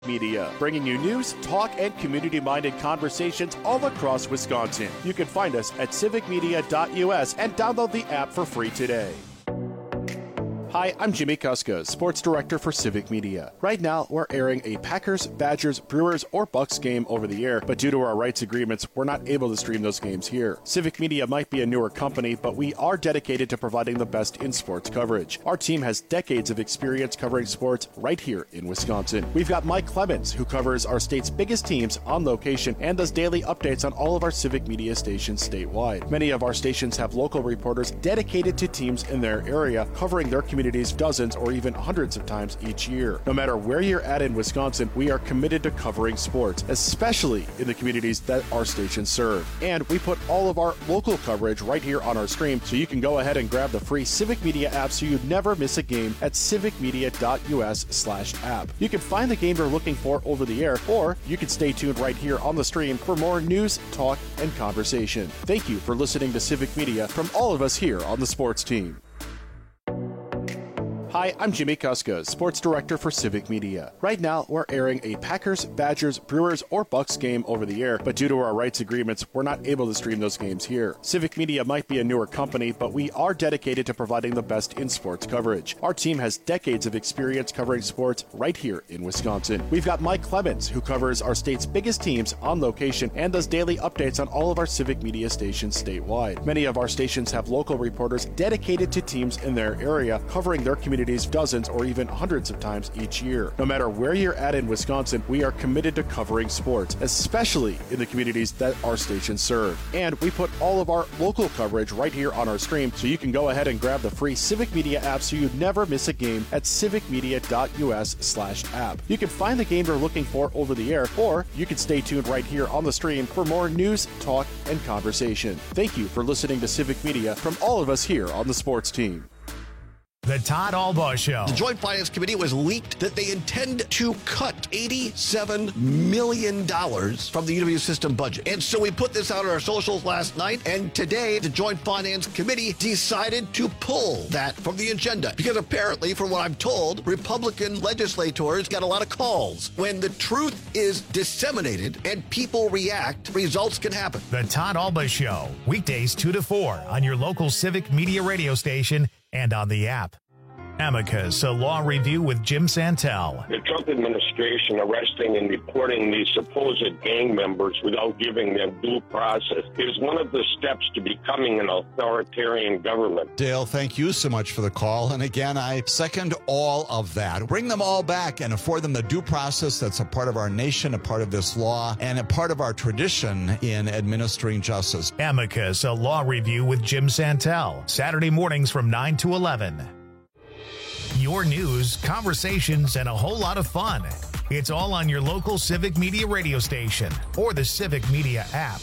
Media, bringing you news, talk, and community-minded conversations all across Wisconsin. You can find us at civicmedia.us and download the app for free today. Hi, I'm Jimmy Kuska, Sports Director for Civic Media. Right now, we're airing a Packers, Badgers, Brewers, or Bucks game over the air, but due to our rights agreements, we're not able to stream those games here. Civic Media might be a newer company, but we are dedicated to providing the best in sports coverage. Our team has decades of experience covering sports right here in Wisconsin. We've got Mike Clemens, who covers our state's biggest teams on location and does daily updates on all of our Civic Media stations statewide. Many of our stations have local reporters dedicated to teams in their area, covering their communities dozens or even hundreds of times each year. No matter where you're at in Wisconsin, we are committed to covering sports, especially in the communities that our stations serve. And we put all of our local coverage right here on our stream, so you can go ahead and grab the free Civic Media app so you never miss a game at civicmedia.us/app. You can find the game you're looking for over the air, or you can stay tuned right here on the stream for more news, talk, and conversation. Thank you for listening to Civic Media from all of us here on the sports team. Hi, I'm Jimmy Kuska, Sports Director for Civic Media. Right now, we're airing a Packers, Badgers, Brewers, or Bucks game over the air, but due to our rights agreements, we're not able to stream those games here. Civic Media might be a newer company, but we are dedicated to providing the best in sports coverage. Our team has decades of experience covering sports right here in Wisconsin. We've got Mike Clemens, who covers our state's biggest teams on location and does daily updates on all of our Civic Media stations statewide. Many of our stations have local reporters dedicated to teams in their area, covering their communities dozens or even hundreds of times each year. No matter where you're at in Wisconsin, we are committed to covering sports, especially in the communities that our stations serve. And we put all of our local coverage right here on our stream, so you can go ahead and grab the free Civic Media app so you never miss a game at civicmedia.us/app. You can find the game you're looking for over the air, or you can stay tuned right here on the stream for more news, talk, and conversation. Thank you for listening to Civic Media from all of us here on the sports team. The Todd Albaugh Show. The Joint Finance Committee was leaked that they intend to cut $87 million from the UW system budget. And so we put this out on our socials last night, and today the Joint Finance Committee decided to pull that from the agenda. Because apparently, from what I'm told, Republican legislators got a lot of calls. When the truth is disseminated and people react, results can happen. The Todd Albaugh Show, weekdays 2 to 4 on your local Civic Media radio station and on the app. Amicus, a law review with Jim Santel. The Trump administration arresting and deporting these supposed gang members without giving them due process is one of the steps to becoming an authoritarian government. Dale, thank you so much for the call. And again, I second all of that. Bring them all back and afford them the due process that's a part of our nation, a part of this law, and a part of our tradition in administering justice. Amicus, a law review with Jim Santel. Saturday mornings from 9 to 11. Your news, conversations, and a whole lot of fun. It's all on your local Civic Media radio station or the Civic Media app.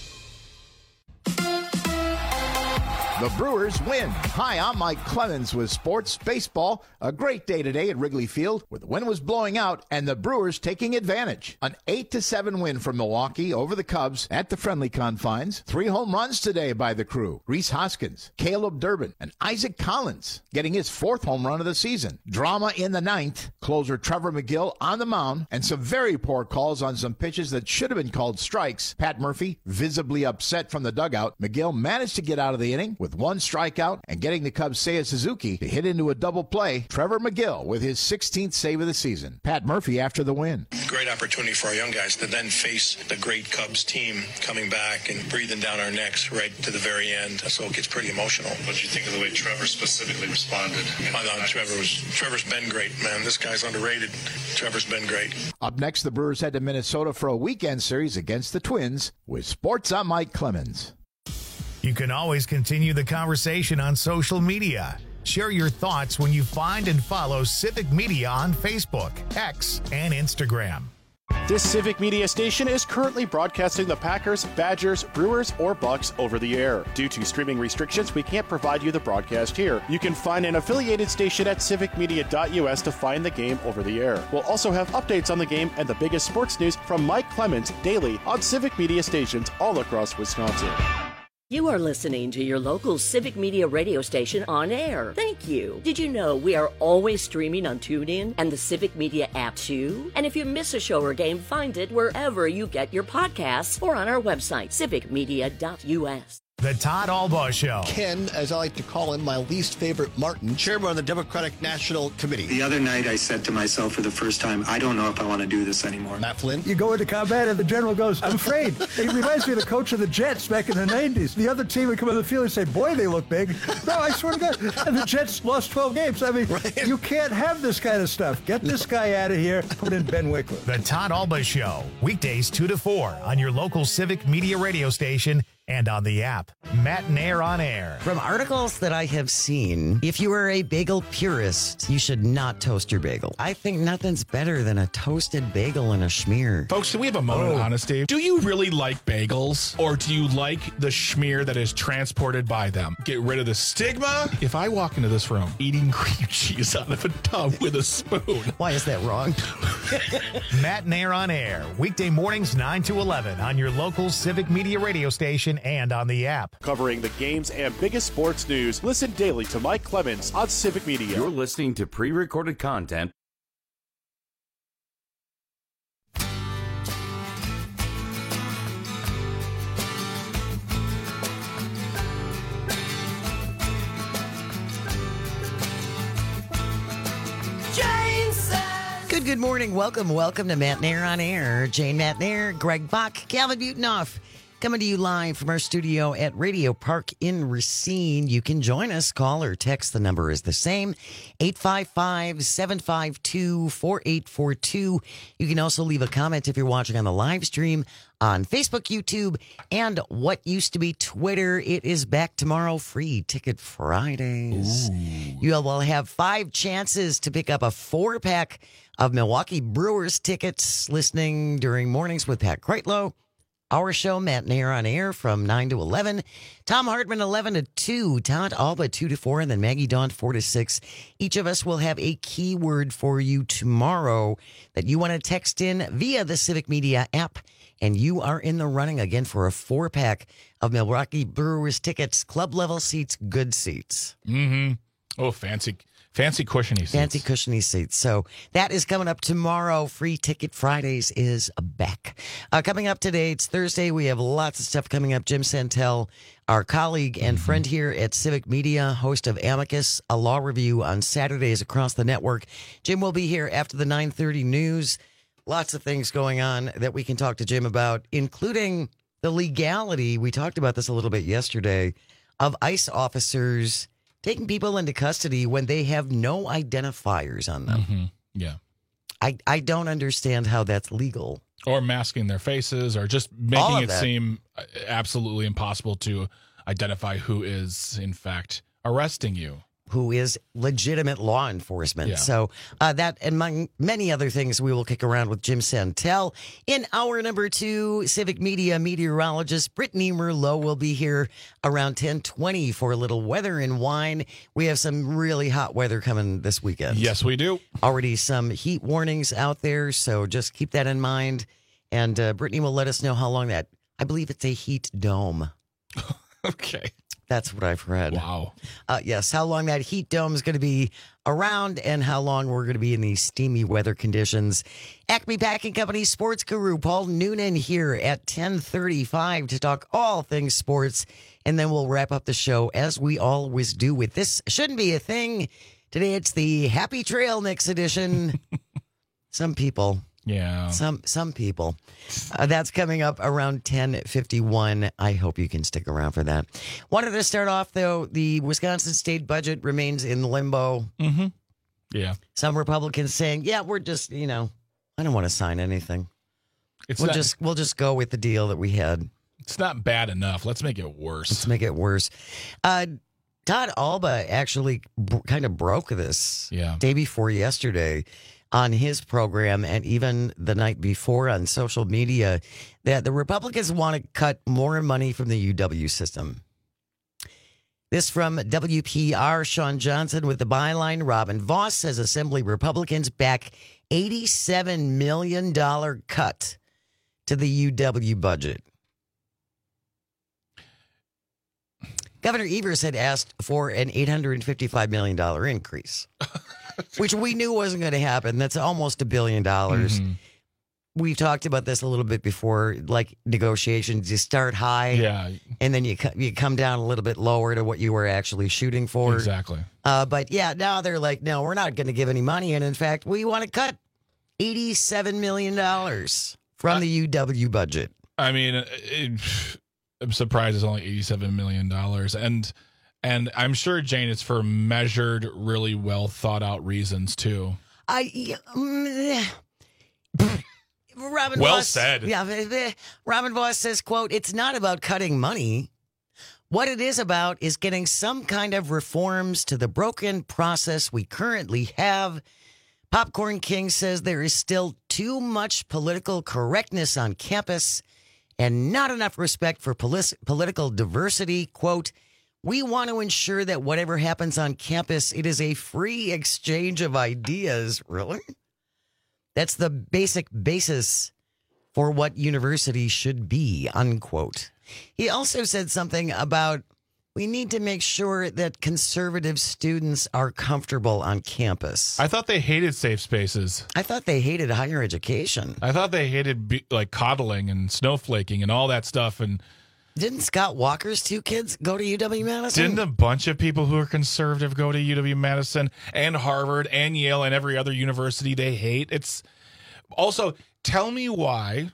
The Brewers win. Hi, I'm Mike Clemens with Sports Baseball. A great day today at Wrigley Field where the wind was blowing out and the Brewers taking advantage. An 8-7 win from Milwaukee over the Cubs at the friendly confines. 3 home runs today by the crew. Rhys Hoskins, Caleb Durbin, and Isaac Collins getting his 4th home run of the season. Drama in the 9th. Closer Trevor McGill on the mound and some very poor calls on some pitches that should have been called strikes. Pat Murphy visibly upset from the dugout. McGill managed to get out of the inning with 1 strikeout and getting the Cubs' Seiya Suzuki to hit into a double play. Trevor McGill with his 16th save of the season. Pat Murphy after the win. Great opportunity for our young guys to then face the great Cubs team coming back and breathing down our necks right to the very end. So it gets pretty emotional. What did you think of the way Trevor specifically responded? I thought Trevor's been great, man. This guy's underrated. Trevor's been great. Up next, the Brewers head to Minnesota for a weekend series against the Twins. With Sports, I'm Mike Clemens. You can always continue the conversation on social media. Share your thoughts when you find and follow Civic Media on Facebook, X, and Instagram. This Civic Media station is currently broadcasting the Packers, Badgers, Brewers, or Bucks over the air. Due to streaming restrictions, we can't provide you the broadcast here. You can find an affiliated station at civicmedia.us to find the game over the air. We'll also have updates on the game and the biggest sports news from Mike Clemens daily on Civic Media stations all across Wisconsin. You are listening to your local Civic Media radio station on air. Thank you. Did you know we are always streaming on TuneIn and the Civic Media app too? And if you miss a show or game, find it wherever you get your podcasts or on our website, civicmedia.us. The Todd Albaugh Show. Ken, as I like to call him, my least favorite Martin, chairman of the Democratic National Committee. The other night I said to myself for the first time, I don't know if I want to do this anymore. Matt Flynn. You go into combat and the general goes, I'm afraid. It reminds me of the coach of the Jets back in the 90s. The other team would come on the field and say, boy, they look big. No, I swear to God. And the Jets lost 12 games. I mean, right. You can't have this kind of stuff. Get this guy out of here. Put in Ben Wickler. The Todd Albaugh Show. Weekdays 2 to 4 on your local Civic Media radio station and on the app. Matt Nair on air. From articles that I have seen, if you are a bagel purist, you should not toast your bagel. I think nothing's better than a toasted bagel and a schmear. Folks, can we have a moment of honesty? Do you really like bagels, or do you like the schmear that is transported by them? Get rid of the stigma. If I walk into this room eating cream cheese out of a tub with a spoon. Why is that wrong? Matt Nair on air. Weekday mornings 9 to 11 on your local Civic Media radio station and on the app. Covering the games and biggest sports news, listen daily to Mike Clemens on Civic Media. You're listening to pre-recorded content. Good morning. Welcome to Matt Nair on air. Jane Matt Nair, Greg Bach, Calvin Butonoff. Coming to you live from our studio at Radio Park in Racine. You can join us. Call or text. The number is the same, 855-752-4842. You can also leave a comment if you're watching on the live stream on Facebook, YouTube, and what used to be Twitter. It is back tomorrow, Free Ticket Fridays. Ooh. You will have 5 chances to pick up a 4-pack of Milwaukee Brewers tickets listening during Mornings with Pat Kreitlow. Our show, Matt Nair on air from 9 to 11. Tom Hartman, 11 to 2. Todd Alba, 2 to 4. And then Maggie Dawn, 4 to 6. Each of us will have a keyword for you tomorrow that you want to text in via the Civic Media app. And you are in the running again for a 4-pack of Milwaukee Brewers tickets, club level seats, good seats. Mm-hmm. Oh, fancy cushiony seats. Fancy cushiony seats. So that is coming up tomorrow. Free Ticket Fridays is back. Coming up today, it's Thursday. We have lots of stuff coming up. Jim Santel, our colleague and friend here at Civic Media, host of Amicus, a law review on Saturdays across the network. Jim will be here after the 9:30 news. Lots of things going on that we can talk to Jim about, including the legality. We talked about this a little bit yesterday of ICE officers taking people into custody when they have no identifiers on them. Mm-hmm. Yeah. I don't understand how that's legal. Or masking their faces, or just making it seem absolutely impossible to identify who is, in fact, arresting you. Who is legitimate law enforcement. Yeah. So that and among many other things we will kick around with Jim Santel. In hour number 2, Civic Media meteorologist Brittany Merlot will be here around 10:20 for a little weather and wine. We have some really hot weather coming this weekend. Yes, we do. Already some heat warnings out there, so just keep that in mind. And Brittany will let us know how long that, I believe it's a heat dome. Okay. That's what I've read. Wow. Yes, how long that heat dome is going to be around and how long we're going to be in these steamy weather conditions. Acme Packing Company sports guru Paul Noonan here at 10:35 to talk all things sports. And then we'll wrap up the show as we always do with This Shouldn't Be a Thing. Today it's the Happy Trail Mix edition. Some people. Yeah. Some people. That's coming up around 10:51. I hope you can stick around for that. Wanted to start off, though, the Wisconsin state budget remains in limbo. Mm-hmm. Yeah. Some Republicans saying, yeah, we're just, I don't want to sign anything. We'll just go with the deal that we had. It's not bad enough. Let's make it worse. Todd Alba actually kind of broke this day before yesterday on his program and even the night before on social media that the Republicans want to cut more money from the UW system. This from WPR, Sean Johnson with the byline. Robin Voss says Assembly Republicans back $87 million cut to the UW budget. Governor Evers had asked for an $855 million increase, which we knew wasn't going to happen. That's almost $1 billion. Mm-hmm. We've talked about this a little bit before, like negotiations. You start high, and then you come down a little bit lower to what you were actually shooting for. Exactly. But yeah, now they're like, no, we're not going to give any money. And in fact, we want to cut $87 million from the UW budget. I mean, I'm surprised it's only $87 million. And I'm sure, Jane, it's for measured, really well thought out reasons, too. Robin well Voss, said. Yeah, Robin Voss says, quote, "It's not about cutting money. What it is about is getting some kind of reforms to the broken process we currently have." Popcorn King says there is still too much political correctness on campus and not enough respect for political diversity. Quote, "We want to ensure that whatever happens on campus, it is a free exchange of ideas." Really? That's the basic basis for what university should be, unquote. He also said something about we need to make sure that conservative students are comfortable on campus. I thought they hated safe spaces. I thought they hated higher education. I thought they hated like coddling and snowflaking and all that stuff. And didn't Scott Walker's 2 kids go to UW-Madison? Didn't a bunch of people who are conservative go to UW-Madison and Harvard and Yale and every other university they hate? It's also, tell me why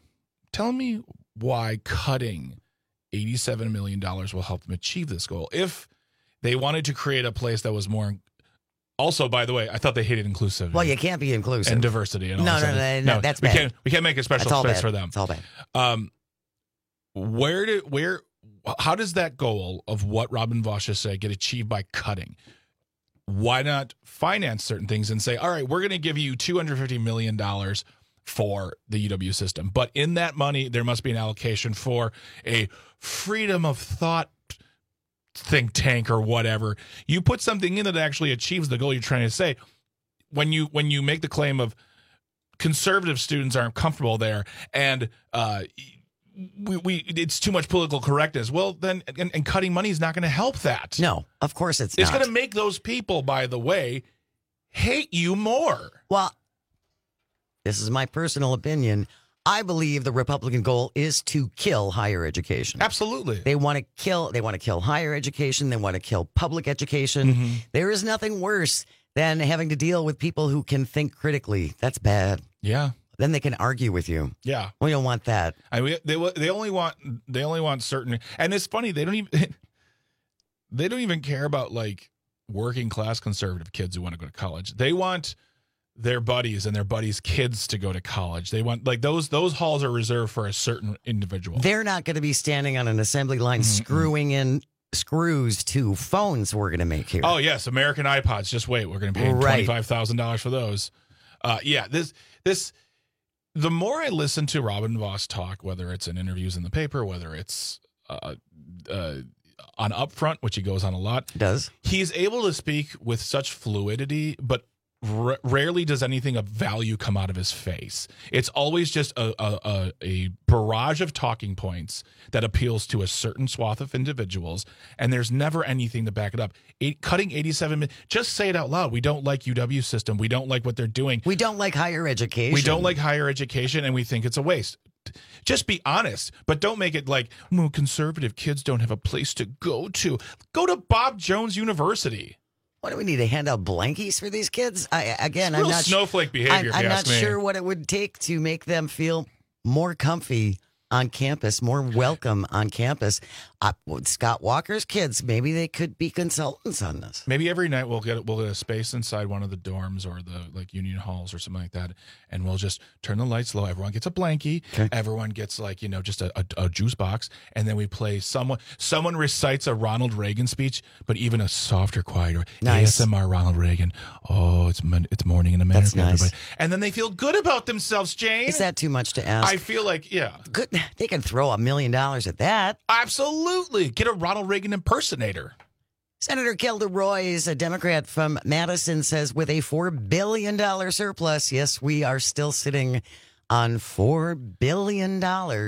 cutting $87 million will help them achieve this goal. If they wanted to create a place that was more. Also, by the way, I thought they hated inclusivity. Well, you can't be inclusive. And diversity. And all No, that's bad. We can't make a special space for them. It's all bad. How does that goal of what Robin Voss just said get achieved by cutting? Why not finance certain things and say, all right, we're going to give you $250 million for the UW system. But in that money, there must be an allocation for a freedom of thought think tank or whatever. You put something in that actually achieves the goal you're trying to say. When you make the claim of conservative students aren't comfortable there and it's too much political correctness. Well, then, and cutting money is not going to help that. No, of course it's not. It's going to make those people, by the way, hate you more. Well, this is my personal opinion. I believe the Republican goal is to kill higher education. Absolutely. They want to kill higher education. They want to kill public education. Mm-hmm. There is nothing worse than having to deal with people who can think critically. That's bad. Yeah. Then they can argue with you. Yeah. We don't want that. I mean, they only want certain, and it's funny, they don't even care about like working class conservative kids who want to go to college. They want their buddies and their buddies' kids to go to college. They want like those halls are reserved for a certain individual. They're not going to be standing on an assembly line screwing in screws to phones we're going to make here. Oh yes, American iPods. Just wait, we're going to pay $25,000 for those. This. The more I listen to Robin Voss talk, whether it's in interviews in the paper, whether it's on Upfront, which he goes on a lot, he's able to speak with such fluidity, but rarely does anything of value come out of his face. It's always just a barrage of talking points that appeals to a certain swath of individuals, and there's never anything to back it up. Cutting 87 million, just say it out loud. We don't like UW system. We don't like what they're doing. We don't like higher education. We don't like higher education, and we think it's a waste. Just be honest, but don't make it like, conservative kids don't have a place to go to. Go to Bob Jones University. What do we need to hand out blankies for these kids? I'm not snowflake behavior. I'm not sure what it would take to make them feel more comfy on campus, more welcome on campus. Scott Walker's kids, maybe they could be consultants on this. Maybe every night we'll get a space inside one of the dorms or the like union halls or something like that, and we'll just turn the lights low. Everyone gets a blankie. Okay. Everyone gets just a juice box, and then we play someone recites a Ronald Reagan speech, but even a softer, quieter ASMR Ronald Reagan. Oh, it's morning in America. That's nice. Everybody. And then they feel good about themselves, Jane. Is that too much to ask? I feel like good. They can throw $1 million at that. Absolutely. Get a Ronald Reagan impersonator. Senator Kelda Roys, a Democrat from Madison, says with a $4 billion surplus, yes, we are still sitting on $4 billion.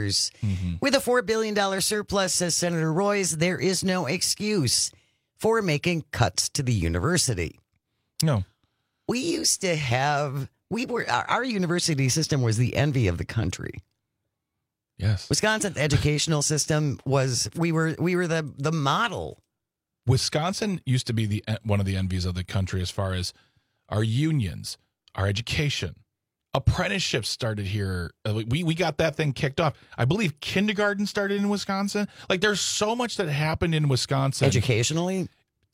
With a $4 billion surplus, says Senator Royce, there is no excuse for making cuts to the university. No. We used to have, our university system was the envy of the country. Yes. Wisconsin's educational system was, we were the model. Wisconsin used to be one of the envies of the country as far as our unions, our education. Apprenticeships started here. We got that thing kicked off. I believe kindergarten started in Wisconsin. Like, there's so much that happened in Wisconsin. Educationally?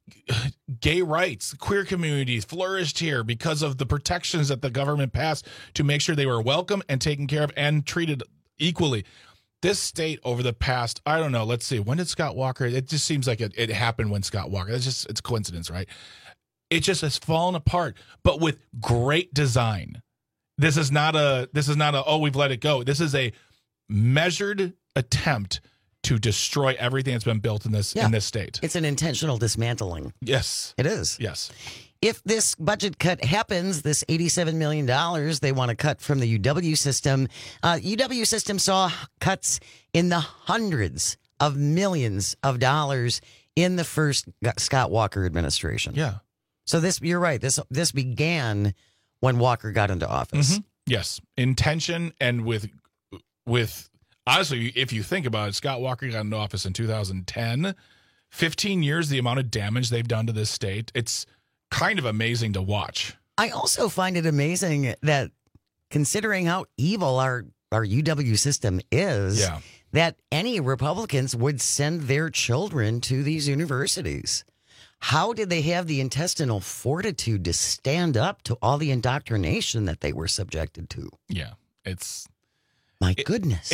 Gay rights, queer communities flourished here because of the protections that the government passed to make sure they were welcome and taken care of and treated equally. This state over the past, I don't know, let's see, when did Scott Walker, it just seems like it happened when Scott Walker, it's coincidence, right? It just has fallen apart, but with great design. This is not a, oh, we've let it go. This is a measured attempt to destroy everything that's been built in this state. It's an intentional dismantling. Yes. It is. Yes. If this budget cut happens, this $87 million they want to cut from the UW system, UW system saw cuts in the hundreds of millions of dollars in the first Scott Walker administration. Yeah. So you're right. This began when Walker got into office. Mm-hmm. Yes. Intention and with honestly, if you think about it, Scott Walker got into office in 2010. 15 years, the amount of damage they've done to this state, it's kind of amazing to watch. I also find it amazing that, considering how evil our UW system is, that any Republicans would send their children to these universities. How did they have the intestinal fortitude to stand up to all the indoctrination that they were subjected to? Yeah, it's goodness.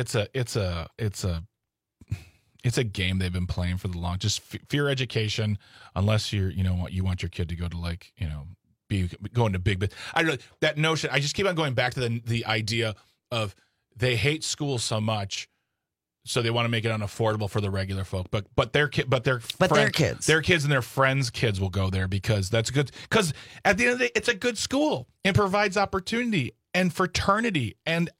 It's a game they've been playing for the long. Just fear education, unless you want your kid to go to go into big. But I don't know that notion. I just keep on going back to the idea of they hate school so much. So they want to make it unaffordable for the regular folk, but their kids, their kids and their friends' kids will go there because that's good. Because at the end of the day, it's a good school and provides opportunity and fraternity, and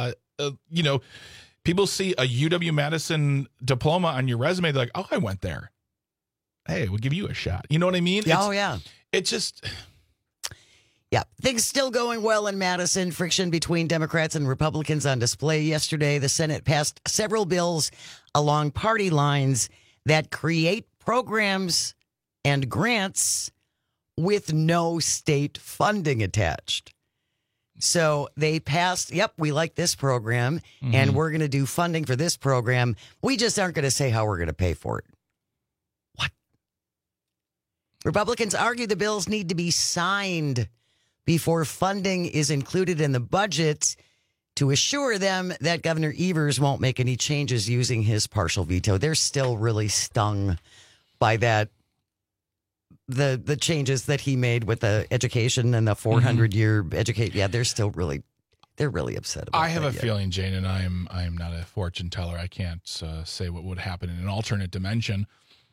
people see a UW-Madison diploma on your resume, they're like, "Oh, I went there. Hey, we'll give you a shot." You know what I mean? Yeah. It's just. Yeah, things still going well in Madison. Friction between Democrats and Republicans on display yesterday. The Senate passed several bills along party lines that create programs and grants with no state funding attached. So they passed, we like this program, and we're going to do funding for this program. We just aren't going to say how we're going to pay for it. What? Republicans argue the bills need to be signed before funding is included in the budget to assure them that Governor Evers won't make any changes using his partial veto. They're still really stung by that, the changes that he made with the education and the 400-year education. Yeah, they're really upset about it. I have a feeling, Jane, and I am not a fortune teller. I can't say what would happen in an alternate dimension.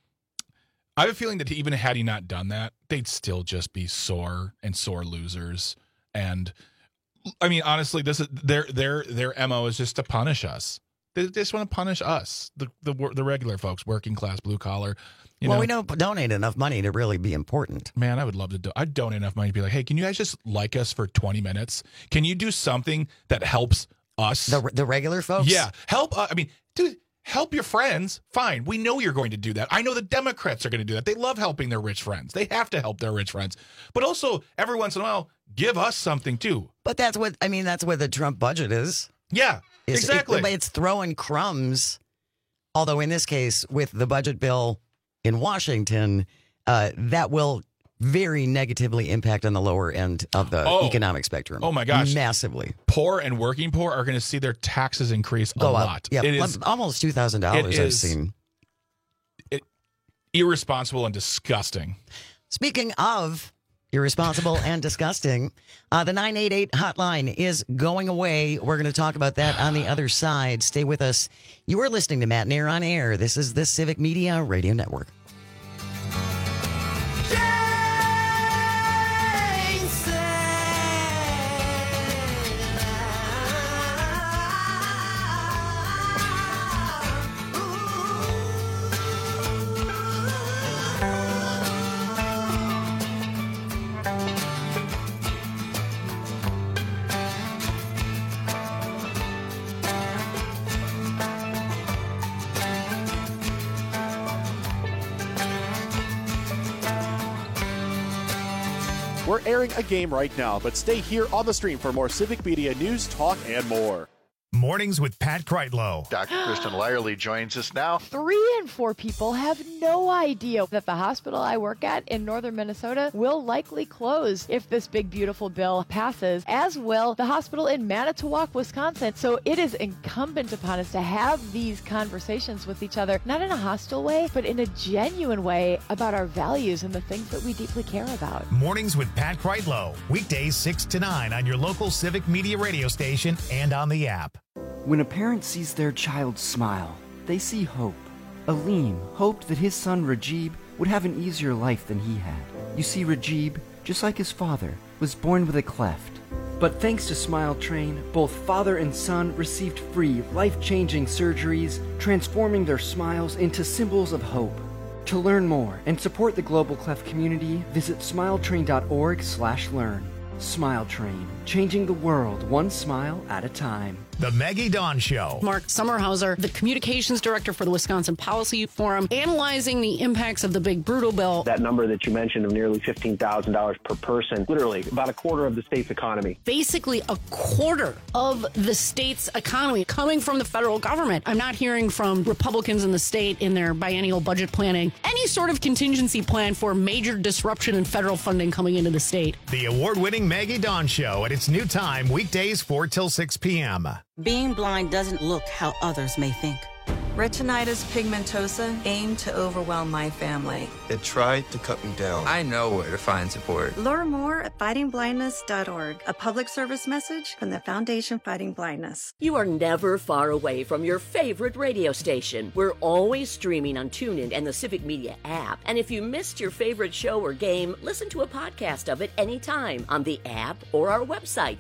I have a feeling that even had he not done that, they'd still just be sore losers. And I mean, honestly, this is their MO is just to punish us. They just want to punish us, the regular folks, working class, blue collar. We don't donate enough money to really be important. Man, I would love to. I'd donate enough money to be like, hey, can you guys just like us for 20 minutes? Can you do something that helps us, the regular folks? Yeah, help. I mean, dude. Help your friends. Fine. We know you're going to do that. I know the Democrats are going to do that. They love helping their rich friends. They have to help their rich friends. But also, every once in a while, give us something too. But that's what the Trump budget is. Yeah, exactly. It's throwing crumbs. Although in this case, with the budget bill in Washington, that will very negatively impact on the lower end of the economic spectrum. Oh my gosh. Massively. Poor and working poor are going to see their taxes increase a lot. Yeah, it is almost $2,000 I've seen. Irresponsible and disgusting. Speaking of irresponsible and disgusting, the 988 hotline is going away. We're going to talk about that on the other side. Stay with us. You are listening to Matt Nair on Air. This is the Civic Media Radio Network. We're airing a game right now, but stay here on the stream for more Civic Media news, talk, and more. Mornings with Pat Kreitlow. Dr. Kristen Lyerly joins us now. 3 in 4 people have no idea that the hospital I work at in northern Minnesota will likely close if this big, beautiful bill passes, as will the hospital in Manitowoc, Wisconsin. So it is incumbent upon us to have these conversations with each other, not in a hostile way, but in a genuine way about our values and the things that we deeply care about. Mornings with Pat Kreitlow. Weekdays 6 to 9 on your local Civic Media radio station and on the app. When a parent sees their child smile, they see hope. Aleem hoped that his son Rajib would have an easier life than he had. You see, Rajib, just like his father, was born with a cleft. But thanks to Smile Train, both father and son received free, life-changing surgeries, transforming their smiles into symbols of hope. To learn more and support the Global Cleft community, visit smiletrain.org/learn. Smile Train, changing the world one smile at a time. The Maggie Dawn Show. Mark Sommerhauser, the communications director for the Wisconsin Policy Forum, analyzing the impacts of the big brutal bill. That number that you mentioned of nearly $15,000 per person, literally about a quarter of the state's economy. Basically a quarter of the state's economy coming from the federal government. I'm not hearing from Republicans in the state in their biennial budget planning any sort of contingency plan for major disruption in federal funding coming into the state. The award-winning Maggie Dawn Show at its new time, weekdays 4 till 6 p.m. Being blind doesn't look how others may think. Retinitis pigmentosa aimed to overwhelm my family. It tried to cut me down. I know where to find support. Learn more at fightingblindness.org, a public service message from the Foundation Fighting Blindness. You are never far away from your favorite radio station. We're always streaming on TuneIn and the Civic Media app. And if you missed your favorite show or game, listen to a podcast of it anytime on the app or our website,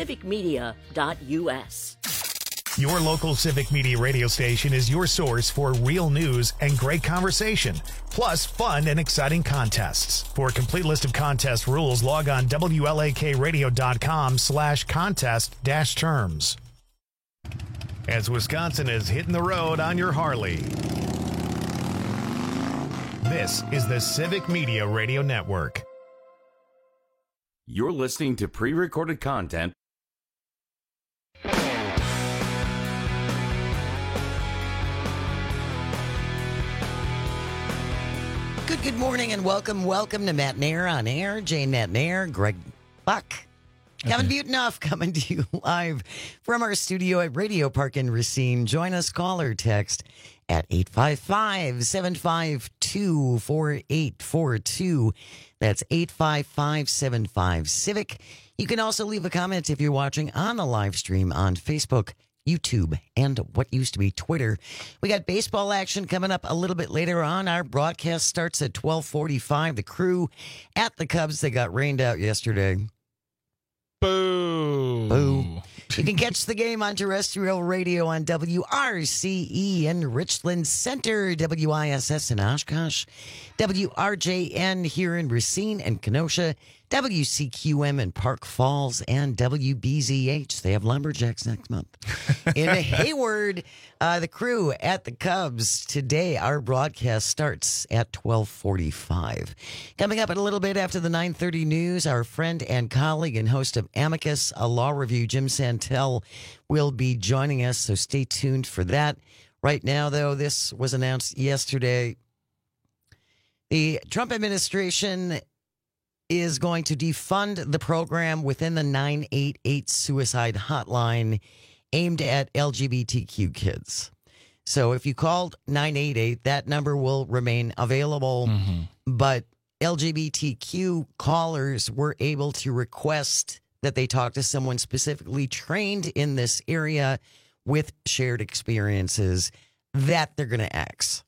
civicmedia.us. Your local Civic Media radio station is your source for real news and great conversation, plus fun and exciting contests. For a complete list of contest rules, log on WLAKradio.com/contest-terms. As Wisconsin is hitting the road on your Harley. This is the Civic Media Radio Network. You're listening to pre-recorded content. Good morning and welcome to Matt Nair on Air. Jane Matt Nair, Greg Buck, Kevin Butenhoff coming to you live from our studio at Radio Park in Racine. Join us, call or text at 855-752-4842. That's 855-75-CIVIC. You can also leave a comment if you're watching on the live stream on Facebook, YouTube, and what used to be Twitter. We got baseball action coming up a little bit later on. Our broadcast starts at 12:45. The Crew at the Cubs, they got rained out yesterday. Boo. Boo. You can catch the game on terrestrial radio on WRCE in Richland Center, WISS in Oshkosh, WRJN here in Racine and Kenosha, WCQM in Park Falls, and WBZH. They have Lumberjacks next month. In Hayward, the Crew at the Cubs. Today, our broadcast starts at 12:45. Coming up in a little bit after the 9:30 news, our friend and colleague and host of Amicus, a law review, Jim Santel, will be joining us, so stay tuned for that. Right now, though, this was announced yesterday. The Trump administration is going to defund the program within the 988 suicide hotline aimed at LGBTQ kids. So if you called 988, that number will remain available, but LGBTQ callers were able to request that they talk to someone specifically trained in this area with shared experiences that they're going to ask.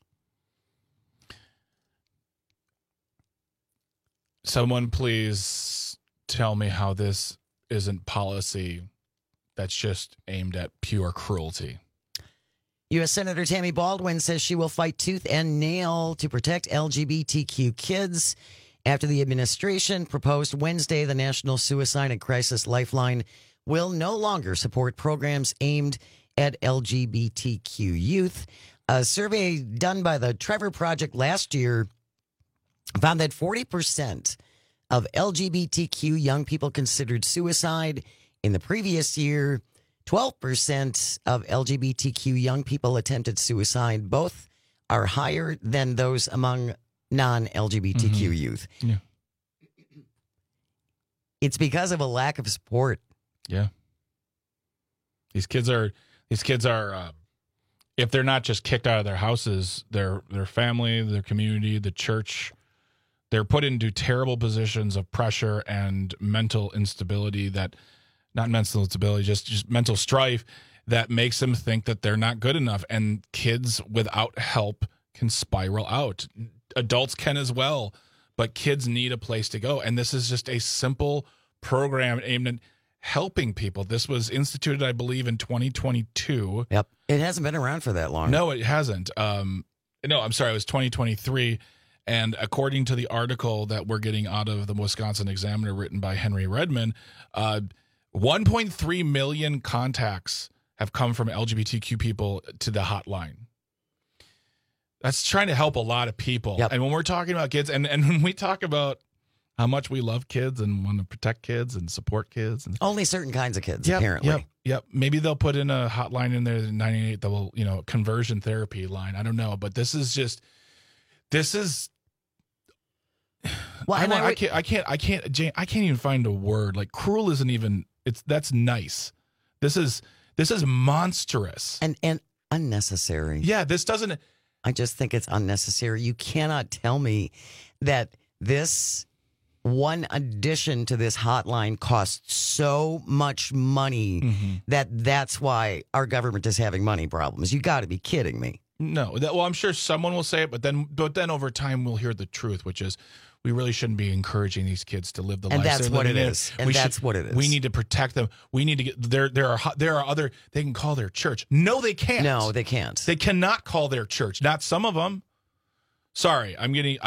Someone please tell me how this isn't policy that's just aimed at pure cruelty. U.S. Senator Tammy Baldwin says she will fight tooth and nail to protect LGBTQ kids after the administration proposed Wednesday the National Suicide and Crisis Lifeline will no longer support programs aimed at LGBTQ youth. A survey done by the Trevor Project last year found that 40% of LGBTQ young people considered suicide. In the previous year, 12% of LGBTQ young people attempted suicide. Both are higher than those among non-LGBTQ youth. Yeah. It's because of a lack of support. Yeah. These kids are if they're not just kicked out of their houses, their family, their community, the church, they're put into terrible positions of pressure and mental instability just mental strife that makes them think that they're not good enough. And kids without help can spiral out. Adults can as well, but kids need a place to go. And this is just a simple program aimed at helping people. This was instituted, I believe, in 2022. Yep. It hasn't been around for that long. No, it hasn't. No, I'm sorry. It was 2023. And according to the article that we're getting out of the Wisconsin Examiner written by Henry Redman, 1.3 million contacts have come from LGBTQ people to the hotline. That's trying to help a lot of people. Yep. And when we're talking about kids, and when we talk about how much we love kids and want to protect kids and support kids. And only certain kinds of kids, apparently. Yep. Maybe they'll put in a hotline in there, the 988, that will, conversion therapy line. I don't know. But this is. Well, I can't, Jane, I can't even find a word. Like cruel isn't even, that's nice. This is monstrous. And unnecessary. Yeah, this doesn't. I just think it's unnecessary. You cannot tell me that this one addition to this hotline costs so much money that's why our government is having money problems. You got to be kidding me. No, I'm sure someone will say it, but then over time we'll hear the truth, which is we really shouldn't be encouraging these kids to live the life that's they're what living it in. is. And that's what it is. We need to protect them. We need to get there are other, they can call their church. No, they can't. No, they can't. They cannot call their church. Not some of them. Sorry,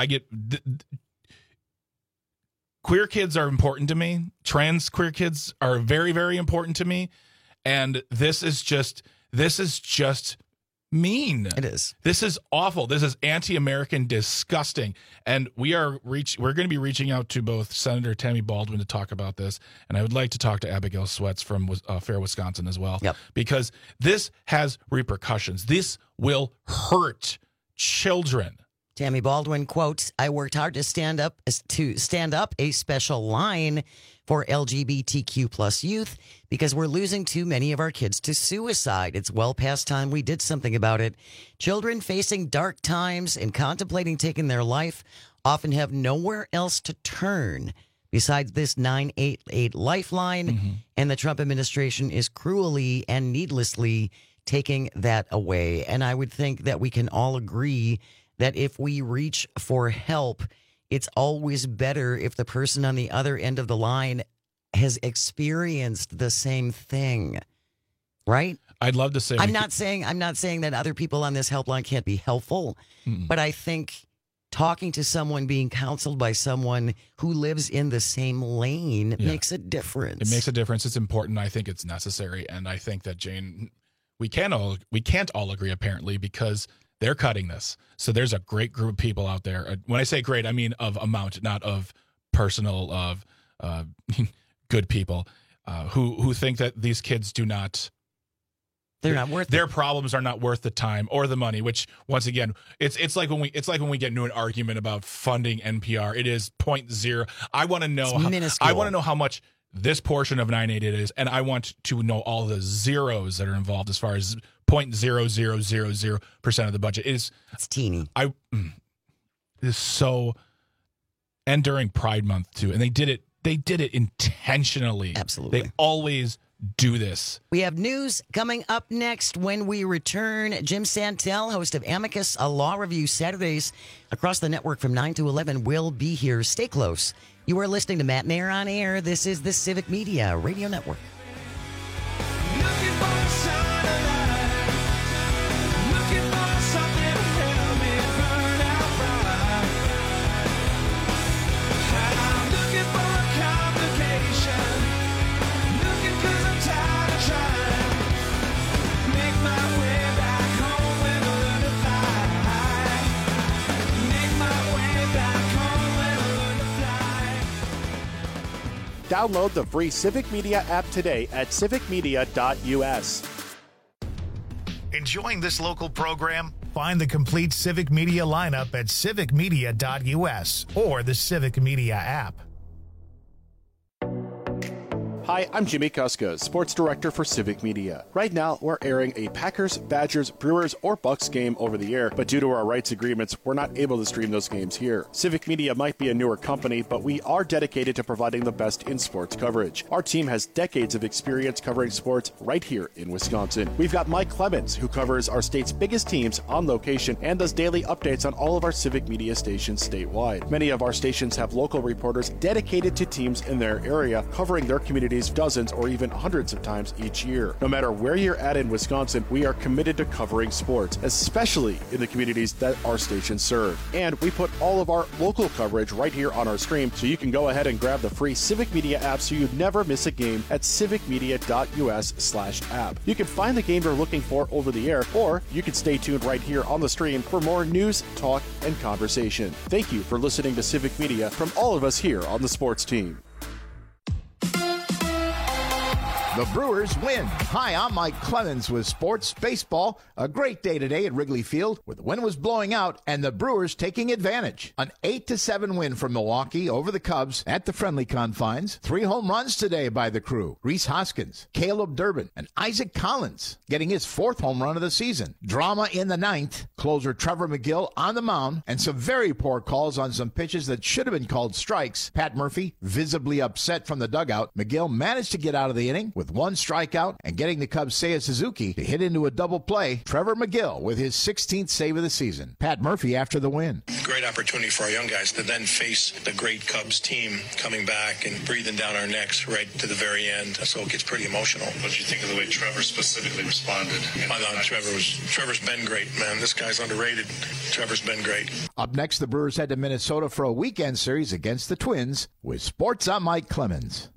queer kids are important to me. Trans queer kids are very, very important to me. And this is just mean. It is. This is awful. This is anti-American, disgusting. And we're going to be reaching out to both Senator Tammy Baldwin to talk about this, and I would like to talk to Abigail Sweats from Fair Wisconsin as well. Yep. Because this has repercussions. This will hurt children. Tammy Baldwin quotes, "I worked hard to stand up a special line for LGBTQ plus youth because we're losing too many of our kids to suicide. It's well past time we did something about it. Children facing dark times and contemplating taking their life often have nowhere else to turn besides this 988 lifeline, and the Trump administration is cruelly and needlessly taking that away." And I would think that we can all agree that if we reach for help, it's always better if the person on the other end of the line has experienced the same thing, right? I'd love to say I'm not saying that other people on this helpline can't be helpful, but I think talking to someone, being counseled by someone who lives in the same lane makes a difference. It makes a difference. It's important. I think it's necessary, and I think that, Jane, we can't all agree apparently because they're cutting this. So there's a great group of people out there. When I say great, I mean of amount, not of personal, of good people who think that these kids they're not worth their problems are not worth the time or the money, which once again, it's like when we get into an argument about funding NPR. It is 0.0. I want to know how much this portion of 988 is, and I want to know all the zeros that are involved as far as 0.0000% of the budget. It's teeny. It is so, and during Pride Month too, and they did it intentionally. Absolutely. They always do this. We have news coming up next when we return. Jim Santel, host of Amicus, a law review Saturdays across the network from 9 to 11, will be here. Stay close. You are listening to Matt Mayer on Air. This is the Civic Media Radio Network. download the free Civic Media app today at civicmedia.us. Enjoying this local program? Find the complete Civic Media lineup at civicmedia.us or the Civic Media app. Hi, I'm Jimmy Kuska, Sports Director for Civic Media. Right now, we're airing a Packers, Badgers, Brewers, or Bucks game over the air, but due to our rights agreements, we're not able to stream those games here. Civic Media might be a newer company, but we are dedicated to providing the best in sports coverage. Our team has decades of experience covering sports right here in Wisconsin. We've got Mike Clemens, who covers our state's biggest teams on location and does daily updates on all of our Civic Media stations statewide. Many of our stations have local reporters dedicated to teams in their area, covering their communities dozens or even hundreds of times each year. No matter where you're at in Wisconsin, we are committed to covering sports, especially in the communities that our stations serve. And we put all of our local coverage right here on our stream, so you can go ahead and grab the free Civic Media app so you never miss a game at civicmedia.us/app. You can find the game you're looking for over the air, or you can stay tuned right here on the stream for more news, talk, and conversation. Thank you for listening to Civic Media from all of us here on the sports team. The Brewers win. Hi, I'm Mike Clemens with Sports Baseball. A great day today at Wrigley Field where the wind was blowing out and the Brewers taking advantage. An 8-7 win for Milwaukee over the Cubs at the friendly confines. 3 home runs today by the crew. Rhys Hoskins, Caleb Durbin, and Isaac Collins getting his 4th home run of the season. Drama in the 9th. Closer Trevor McGill on the mound and some very poor calls on some pitches that should have been called strikes. Pat Murphy visibly upset from the dugout. McGill managed to get out of the inning with 1 strikeout and getting the Cubs' Seiya Suzuki to hit into a double play. Trevor McGill with his 16th save of the season. Pat Murphy after the win. Great opportunity for our young guys to then face the great Cubs team coming back and breathing down our necks right to the very end. So it gets pretty emotional. What did you think of the way Trevor specifically responded? I thought Trevor's been great, man. This guy's underrated. Trevor's been great. Up next, the Brewers head to Minnesota for a weekend series against the Twins. With Sports, I'm Mike Clemens.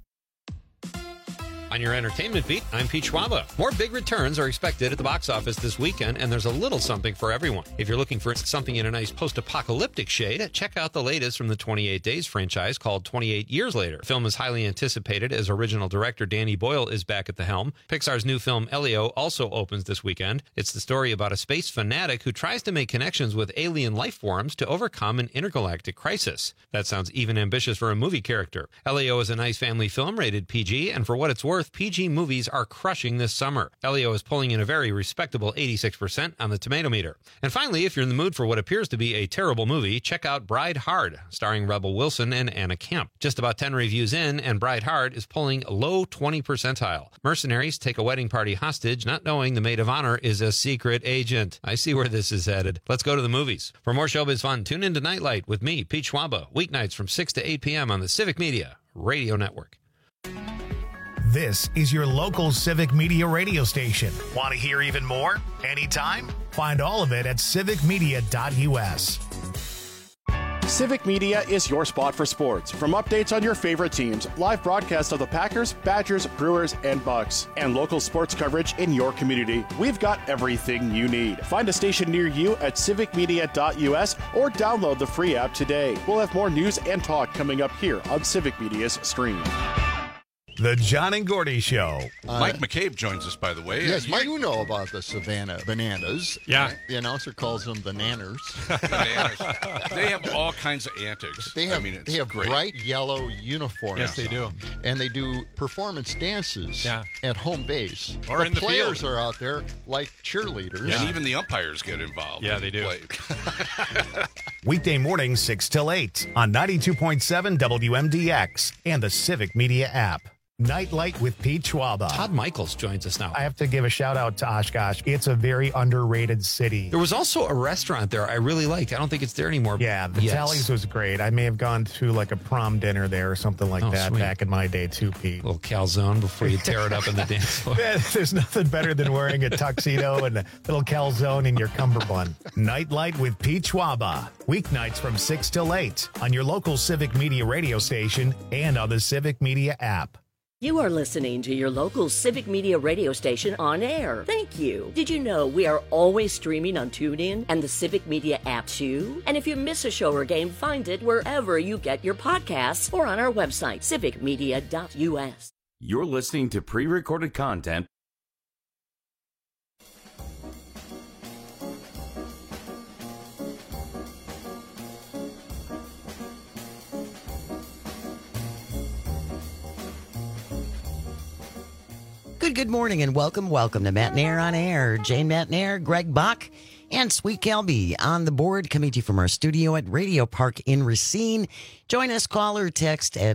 On your entertainment beat, I'm Pete Schwaba. More big returns are expected at the box office this weekend, and there's a little something for everyone. If you're looking for something in a nice post-apocalyptic shade, check out the latest from the 28 Days franchise called 28 Years Later. The film is highly anticipated as original director Danny Boyle is back at the helm. Pixar's new film Elio also opens this weekend. It's the story about a space fanatic who tries to make connections with alien life forms to overcome an intergalactic crisis. That sounds even ambitious for a movie character. Elio is a nice family film rated PG, and for what it's worth, PG movies are crushing this summer. Elio is pulling in a very respectable 86% on the tomato meter. And finally, if you're in the mood for what appears to be a terrible movie, check out Bride Hard, starring Rebel Wilson and Anna Camp. Just about 10 reviews in, and Bride Hard is pulling low 20 percentile. Mercenaries take a wedding party hostage, not knowing the maid of honor is a secret agent. I see where this is headed. Let's go to the movies. For more showbiz fun, tune in to Nightlight with me, Pete Schwaba, weeknights from 6 to 8 p.m. on the Civic Media Radio Network. This is your local Civic Media radio station. Want to hear even more? Anytime? Find all of it at civicmedia.us. Civic Media is your spot for sports. From updates on your favorite teams, live broadcasts of the Packers, Badgers, Brewers, and Bucks, and local sports coverage in your community, we've got everything you need. Find a station near you at civicmedia.us or download the free app today. We'll have more news and talk coming up here on Civic Media's stream. The John and Gordy Show. Mike McCabe joins us, by the way. Yes, you know about the Savannah Bananas. Yeah. The announcer calls them the Nanners. They have all kinds of antics. They have, great. bright yellow uniforms. Yes, they do. And they do performance dances at home base. Or the in the players field. are out there like cheerleaders. And even the umpires get involved. Yeah, they do. Weekday mornings 6 till 8 on 92.7 WMDX and the Civic Media app. Nightlight with Pete Schwaba. Todd Michaels joins us now. I have to give a shout out to Oshkosh. It's a very underrated city. There was also a restaurant there I really liked. I don't think it's there anymore. Yeah, the Tallies was great. I may have gone to like a prom dinner there or something like that back in my day too, Pete. A little calzone before you tear it up in the dance floor. There's nothing better than wearing a tuxedo and a little calzone in your cummerbund. Nightlight with Pete Schwaba. Weeknights from 6 till 8 on your local Civic Media radio station and on the Civic Media app. You are listening to your local Civic Media radio station on air. Thank you. Did you know we are always streaming on TuneIn and the Civic Media app too? And if you miss a show or game, find it wherever you get your podcasts or on our website, civicmedia.us. You're listening to pre-recorded content. Good morning and welcome to Matnair on Air. Jane Matnair, Greg Bach, and Sweet Kelby on the board, coming to you from our studio at Radio Park in Racine. Join us, call or text at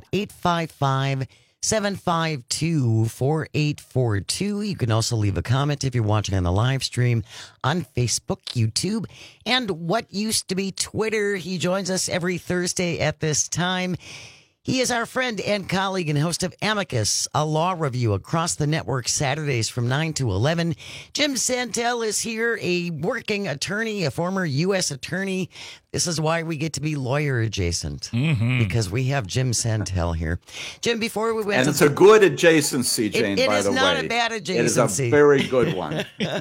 855-752-4842. You can also leave a comment if you're watching on the live stream on Facebook, YouTube, and what used to be Twitter. He joins us every Thursday at this time. He is our friend and colleague and host of Amicus, a law review across the network Saturdays from 9 to 11. Jim Santel is here, a working attorney, a former U.S. attorney. This is why we get to be lawyer adjacent, because we have Jim Santel here. Jim, before we went... And it's a good adjacency, Jane, by the way. It is not a bad adjacency. It is a very good one.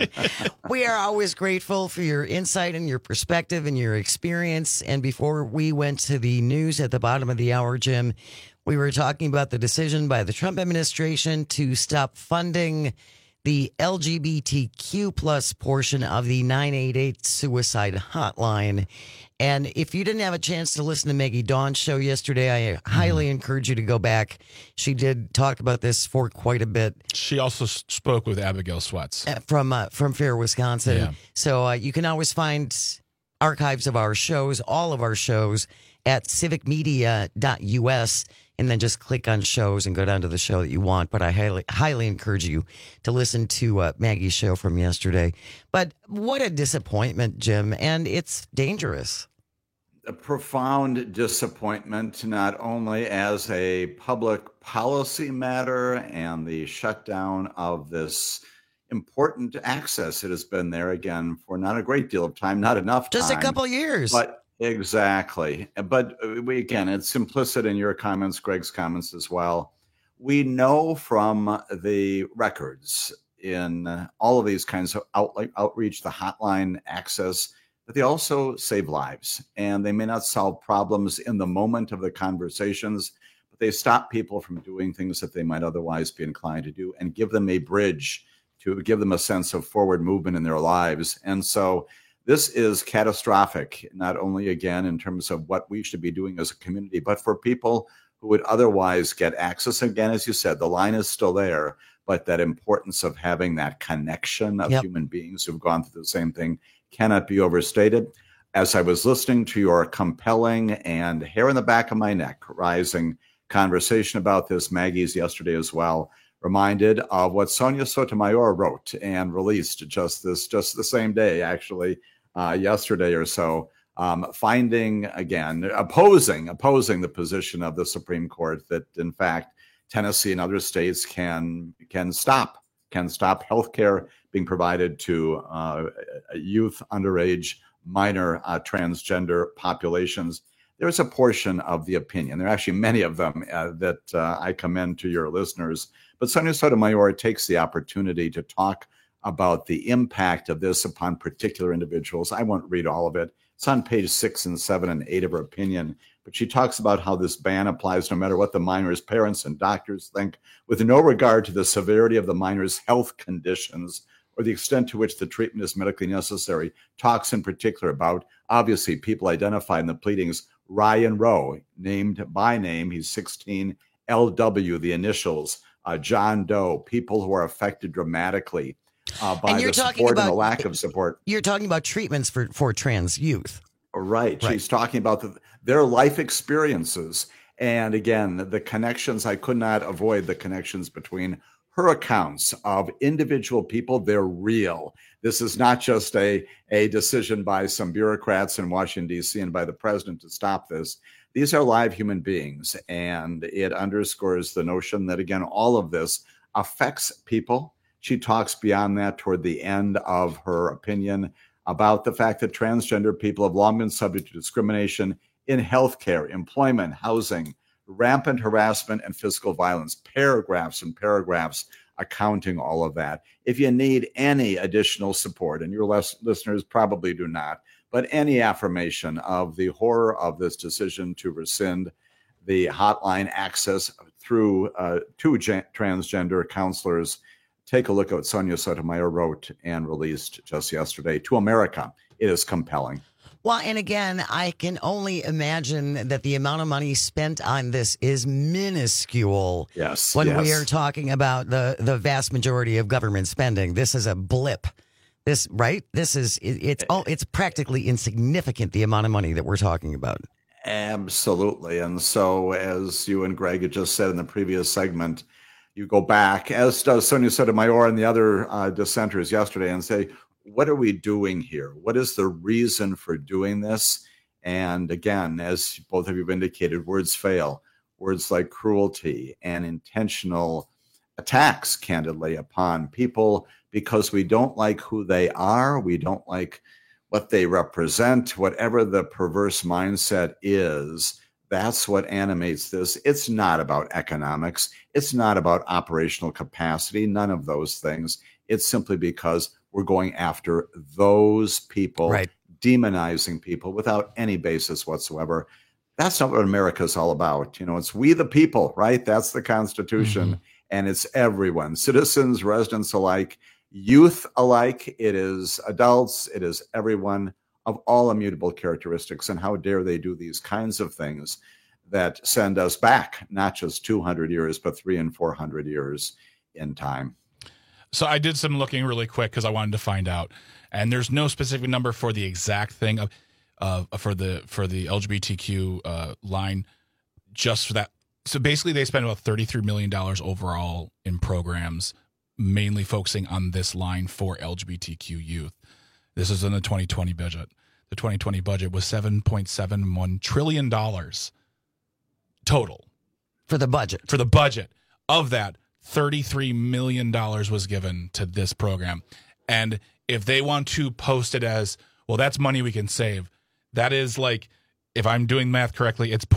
We are always grateful for your insight and your perspective and your experience. And before we went to the news at the bottom of the hour, Jim, we were talking about the decision by the Trump administration to stop funding the LGBTQ plus portion of the 988 suicide hotline. And if you didn't have a chance to listen to Maggie Dawn's show yesterday, I highly encourage you to go back. She did talk about this for quite a bit. She also spoke with Abigail Sweats from Fair, Wisconsin. Yeah. So you can always find archives of our shows, all of our shows, at civicmedia.us. And then just click on shows and go down to the show that you want. But I highly encourage you to listen to Maggie's show from yesterday. But what a disappointment, Jim. And it's dangerous. A profound disappointment, not only as a public policy matter and the shutdown of this important access. It has been there again for not a great deal of time, not enough time. Just a couple of years. But exactly. But again, it's implicit in your comments, Greg's comments as well. We know from the records in all of these kinds of outreach, the hotline access, that they also save lives. And they may not solve problems in the moment of the conversations, but they stop people from doing things that they might otherwise be inclined to do and give them a bridge to give them a sense of forward movement in their lives. And so this is catastrophic, not only, again, in terms of what we should be doing as a community, but for people who would otherwise get access. Again, as you said, the line is still there, but that importance of having that connection of human beings who've gone through the same thing cannot be overstated. As I was listening to your compelling and hair in the back of my neck rising conversation about this, Maggie's yesterday as well, reminded of what Sonia Sotomayor wrote and released just the same day, actually, yesterday or so, opposing the position of the Supreme Court that, in fact, Tennessee and other states can stop healthcare being provided to youth, underage, minor transgender populations. There's a portion of the opinion. There are actually many of them that I commend to your listeners. But Sonia Sotomayor takes the opportunity to talk about the impact of this upon particular individuals. I won't read all of it. It's on page 6 and 7 and 8 of her opinion. But she talks about how this ban applies no matter what the minor's parents and doctors think, with no regard to the severity of the minor's health conditions or the extent to which the treatment is medically necessary. Talks in particular about, obviously, people identified in the pleadings. Ryan Rowe, named by name, he's 16, LW, the initials, John Doe, people who are affected dramatically by the support and the lack of support. You're talking about treatments for trans youth. Right. She's talking about their life experiences. And again, the connections, I could not avoid the connections between her accounts of individual people. They're real. This is not just a decision by some bureaucrats in Washington, D.C. and by the president to stop this. These are live human beings. And it underscores the notion that, again, all of this affects people. She talks beyond that toward the end of her opinion about the fact that transgender people have long been subject to discrimination in healthcare, employment, housing, rampant harassment and physical violence, paragraphs and paragraphs accounting all of that. If you need any additional support, and your listeners probably do not, but any affirmation of the horror of this decision to rescind the hotline access through to transgender counselors, take a look at what Sonia Sotomayor wrote and released just yesterday. To America, it is compelling. Well, and again, I can only imagine that the amount of money spent on this is minuscule. Yes. When we are talking about the vast majority of government spending, this is a blip. This, right? This is, it's practically insignificant, the amount of money that we're talking about. Absolutely. And so, as you and Greg had just said in the previous segment, you go back, as does Sonia Sotomayor and the other dissenters yesterday, and say, what are we doing here? What is the reason for doing this? And again, as both of you have indicated, words fail. Words like cruelty and intentional attacks, candidly, upon people because we don't like who they are. We don't like what they represent, whatever the perverse mindset is. That's what animates this. It's not about economics. It's not about operational capacity. None of those things. It's simply because we're going after those people, right, demonizing people without any basis whatsoever. That's not what America's all about. You know, it's we the people, right? That's the Constitution. Mm-hmm. And it's everyone, citizens, residents alike, youth alike. It is adults. It is everyone of all immutable characteristics. And how dare they do these kinds of things that send us back, not just 200 years, but 300 and 400 years in time. So I did some looking really quick because I wanted to find out, and there's no specific number for the exact thing for the LGBTQ line, just for that. So basically, they spend about $33 million overall in programs, mainly focusing on this line for LGBTQ youth. This is in the 2020 budget. The 2020 budget was $7.71 trillion total for the budget. For the budget of that, $33 million was given to this program. And if they want to post it as, well, that's money we can save, that is like, if I'm doing math correctly, it's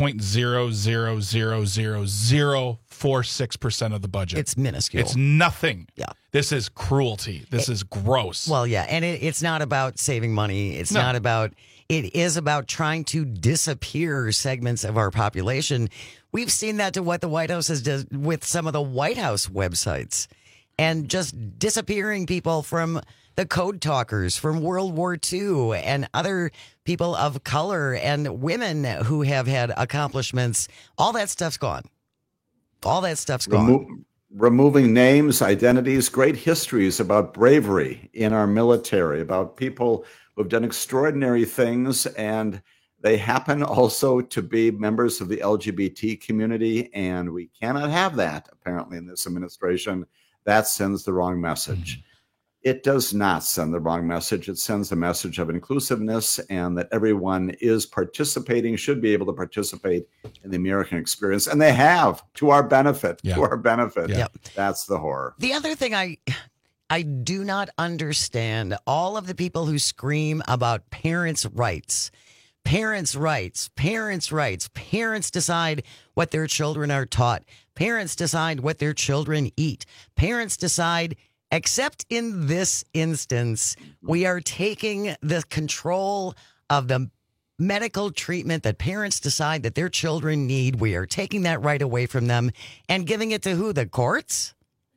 0.0000046% of the budget. It's minuscule. It's nothing. Yeah. This is cruelty. This is gross. Well, yeah. And it's not about saving money. It's not about, it is about trying to disappear segments of our population. We've seen that to what the White House has done with some of the White House websites and just disappearing people from the code talkers from World War II and other people of color and women who have had accomplishments. All that stuff's gone. All that stuff's gone. Removing names, identities, great histories about bravery in our military, about people who have done extraordinary things, and they happen also to be members of the LGBT community, and we cannot have that, apparently, in this administration. That sends the wrong message. It does not send the wrong message. It sends a message of inclusiveness and that everyone is participating, should be able to participate in the American experience. And they have, to our benefit, to our benefit. Yeah. That's the horror. The other thing I do not understand, all of the people who scream about parents' rights. Parents' rights, parents' rights. Parents decide what their children are taught. Parents decide what their children eat. Parents decide, except in this instance, we are taking the control of the medical treatment that parents decide that their children need. We are taking that right away from them and giving it to who? The courts?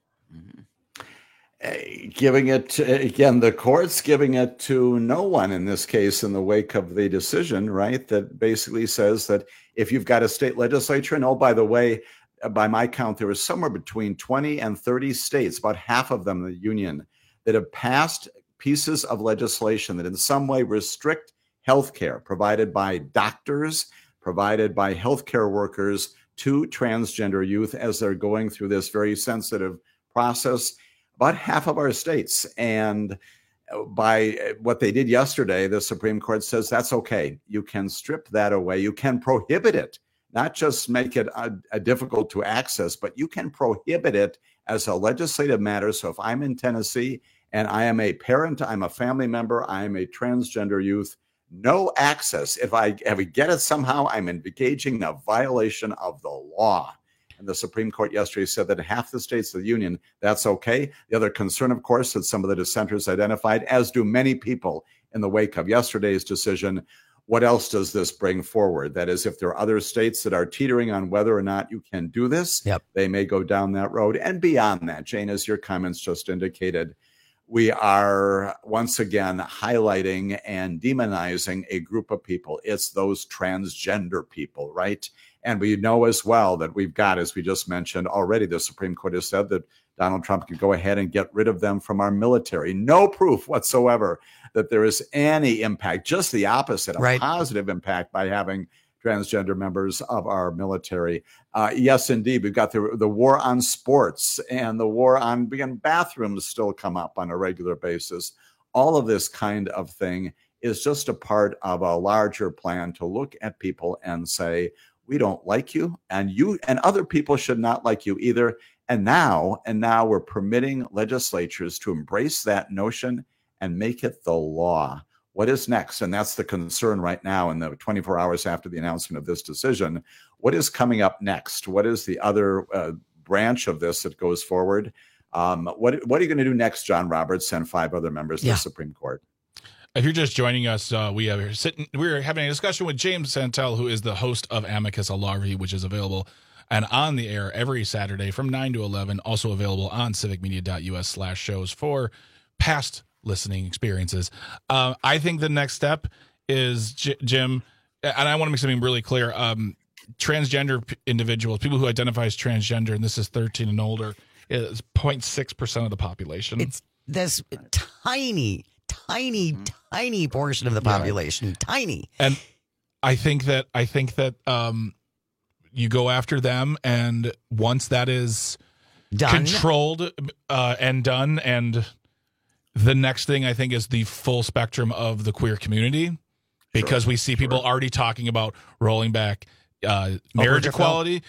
Giving it, again, the courts giving it to no one in this case in the wake of the decision, right? That basically says that if you've got a state legislature, and oh, by the way, by my count, there was somewhere between 20 and 30 states, about half of them in the union, that have passed pieces of legislation that in some way restrict health care provided by doctors, provided by healthcare workers to transgender youth as they're going through this very sensitive process. About half of our states. And by what they did yesterday, the Supreme Court says that's okay. You can strip that away. You can prohibit it, not just make it difficult to access, but you can prohibit it as a legislative matter. So if I'm in Tennessee and I am a parent, I'm a family member, I am a transgender youth, no access. If I get it somehow, I'm engaging in a violation of the law. And the Supreme Court yesterday said that in half the states of the union, that's okay. The other concern, of course, that some of the dissenters identified, as do many people in the wake of yesterday's decision, what else does this bring forward? That is, if there are other states that are teetering on whether or not you can do this, they may go down that road. And beyond that, Jane, as your comments just indicated, we are once again highlighting and demonizing a group of people. It's those transgender people, right? And we know as well that we've got, as we just mentioned already, the Supreme Court has said that Donald Trump could go ahead and get rid of them from our military. No proof whatsoever that there is any impact, just the opposite, a positive impact by having transgender members of our military. Yes, indeed. We've got the war on sports and the war on bathrooms still come up on a regular basis. All of this kind of thing is just a part of a larger plan to look at people and say, we don't like you, and other people should not like you either. And now we're permitting legislatures to embrace that notion and make it the law. What is next? And that's the concern right now in the 24 hours after the announcement of this decision. What is coming up next? What is the other branch of this that goes forward? What are you going to do next, John Roberts and 5 other members of the Supreme Court? If you're just joining us, we're having a discussion with James Santel, who is the host of Amicus, a law review, which is available and on the air every Saturday from 9 to 11, also available on civicmedia.us/shows for past listening experiences. I think the next step is, Jim, and I want to make something really clear, transgender individuals, people who identify as transgender, and this is 13 and older, is 0.6% of the population. It's this tiny portion of the population, tiny. And I think that you go after them, and once that is controlled and done, and the next thing I think is the full spectrum of the queer community, because we see people already talking about rolling back marriage equality.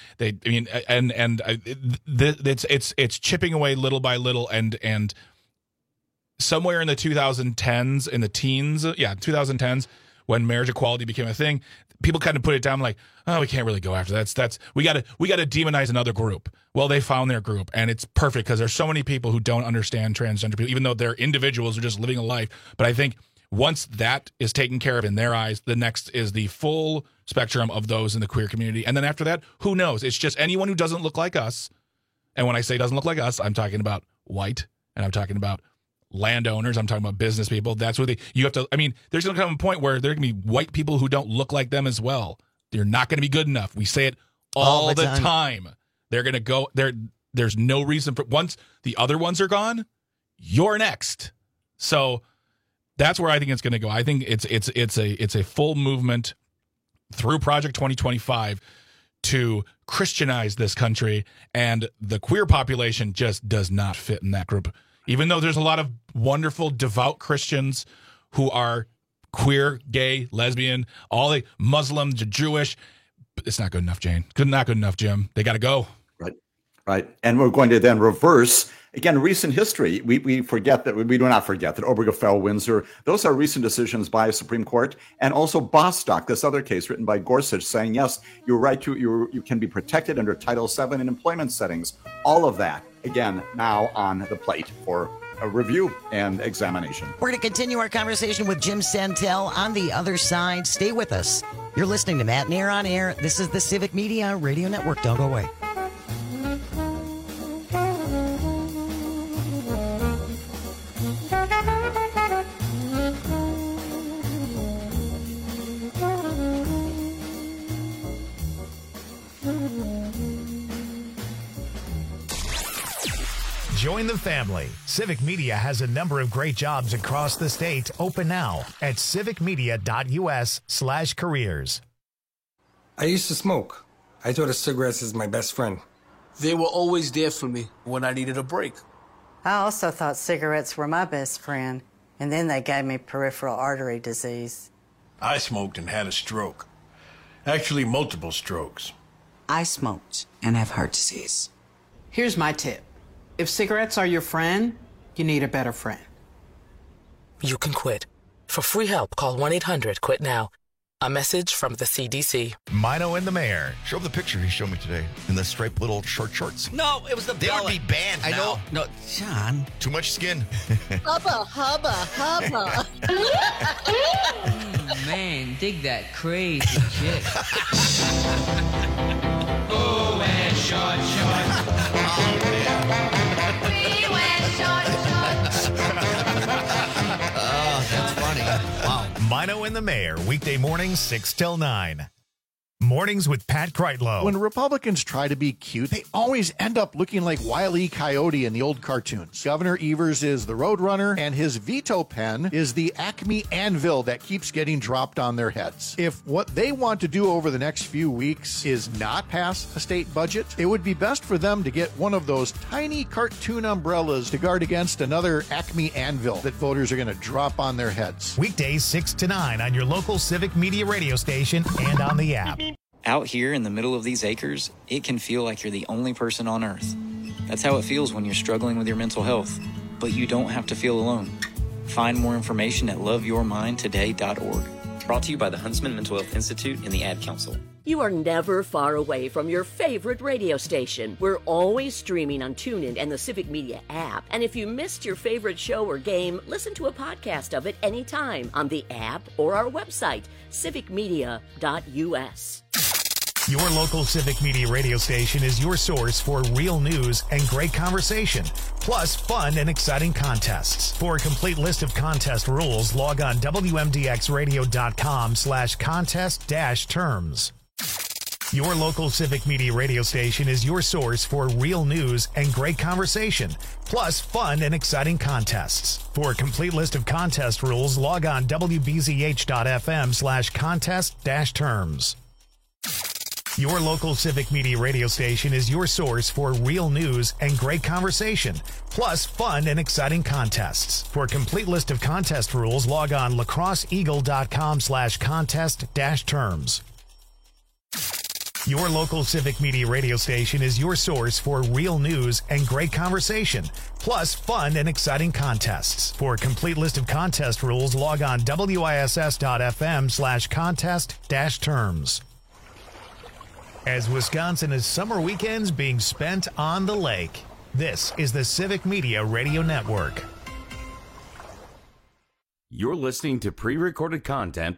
It's chipping away little by little, and somewhere in the 2010s, in the teens, 2010s, when marriage equality became a thing, people kind of put it down like, oh, we can't really go after that. That's we got to demonize another group. Well, they found their group, and it's perfect because there's so many people who don't understand transgender people, even though they're individuals who are just living a life. But I think once that is taken care of in their eyes, the next is the full spectrum of those in the queer community. And then after that, who knows? It's just anyone who doesn't look like us. And when I say doesn't look like us, I'm talking about white, and I'm talking about landowners, I'm talking about business people. That's what you have to, there's going to come a point where there can be white people who don't look like them as well. They're not going to be good enough. We say it all the time. They're going to go there. There's no reason for, once the other ones are gone, you're next. So that's where I think it's going to go. I think it's a full movement through Project 2025 to Christianize this country, and the queer population just does not fit in that group. Even though there's a lot of wonderful, devout Christians who are queer, gay, lesbian, all the Muslim, Jewish, it's not good enough, Jane. Not good enough, Jim. They got to go. Right. And we're going to then reverse, again, recent history. We forget that, we do not forget that Obergefell, Windsor, those are recent decisions by Supreme Court, and also Bostock, this other case written by Gorsuch, saying, yes, you're right, you can be protected under Title VII in employment settings. All of that, again, now on the plate for a review and examination. We're going to continue our conversation with Jim Santel on the other side. Stay with us. You're listening to Matt Nair on Air. This is the Civic Media Radio Network. Don't go away. Join the family. Civic Media has a number of great jobs across the state open now at civicmedia.us/careers. I used to smoke. I thought of cigarettes as my best friend. They were always there for me when I needed a break. I also thought cigarettes were my best friend, and then they gave me peripheral artery disease. I smoked and had a stroke. Actually, multiple strokes. I smoked and have heart disease. Here's my tip. If cigarettes are your friend, you need a better friend. You can quit. For free help, call 1-800-QUIT-NOW. A message from the CDC. Mino and the Mayor. Show the picture he showed me today in the striped little short shorts. No, it was the They would be banned now. No, Sean. Too much skin. Hubba. Man, dig that crazy chick. Oh, and short. We wear short shorts. Oh, that's funny. Wow. Mino and the Mayor, weekday mornings 6 till 9. Mornings with Pat Kreitlow. When Republicans try to be cute, they always end up looking like Wile E. Coyote in the old cartoons. Governor Evers is the Roadrunner, and his veto pen is the Acme anvil that keeps getting dropped on their heads. If what they want to do over the next few weeks is not pass a state budget, it would be best for them to get one of those tiny cartoon umbrellas to guard against another Acme anvil that voters are going to drop on their heads. Weekdays 6 to 9 on your local Civic Media radio station and on the app. Out here in the middle of these acres, it can feel like you're the only person on Earth. That's how it feels when you're struggling with your mental health. But you don't have to feel alone. Find more information at loveyourmindtoday.org. Brought to you by the Huntsman Mental Health Institute and the Ad Council. You are never far away from your favorite radio station. We're always streaming on TuneIn and the Civic Media app. And if you missed your favorite show or game, listen to a podcast of it anytime on the app or our website, civicmedia.us. Your local Civic Media radio station is your source for real news and great conversation, plus fun and exciting contests. For a complete list of contest rules, log on WMDXradio.com/contest-terms. Your local Civic Media radio station is your source for real news and great conversation, plus fun and exciting contests. For a complete list of contest rules, log on WBZH.FM/contest-terms. Your local Civic Media radio station is your source for real news and great conversation, plus fun and exciting contests. For a complete list of contest rules, log on lacrosseeagle.com/contest-terms. Your local Civic Media radio station is your source for real news and great conversation, plus fun and exciting contests. For a complete list of contest rules, log on WISS.FM/contest-terms. As Wisconsin is summer weekends being spent on the lake, this is the Civic Media Radio Network. You're listening to pre-recorded content.